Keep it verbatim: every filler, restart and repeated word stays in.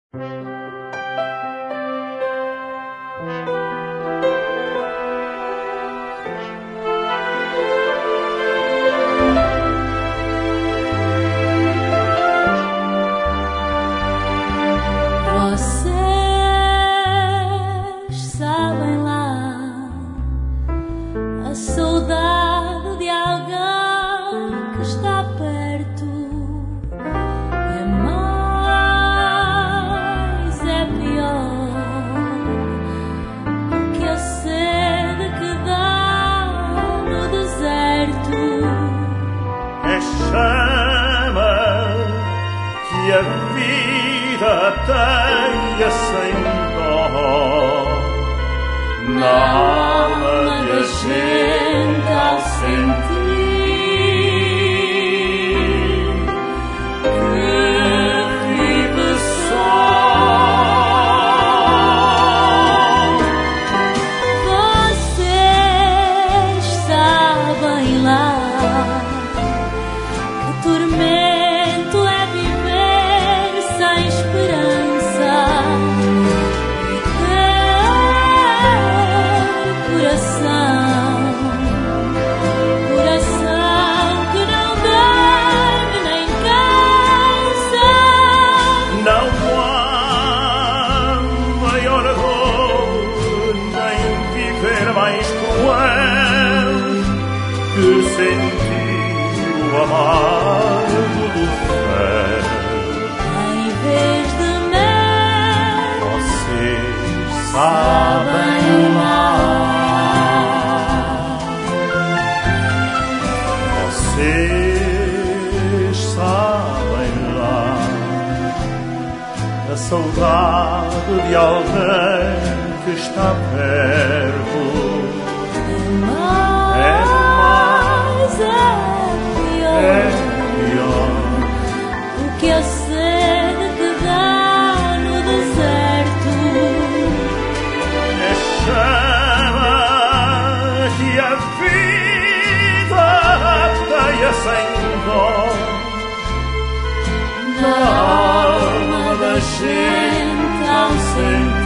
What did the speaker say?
A vida tenha sem dó na alma da gente ao sentir que vive só. Vocês sabem lá que tormento é esperança e ter coração, coração que não dorme nem cansa. Não há maior dor nem viver mais cruel que sentir o amargo do fel. Sabem lá, vocês sabem lá a saudade de alguém que está perto. É mais, é pior, é pior do que a sede que dá no deserto. Chama que a vida tenha sem dó na alma da gente ao sentir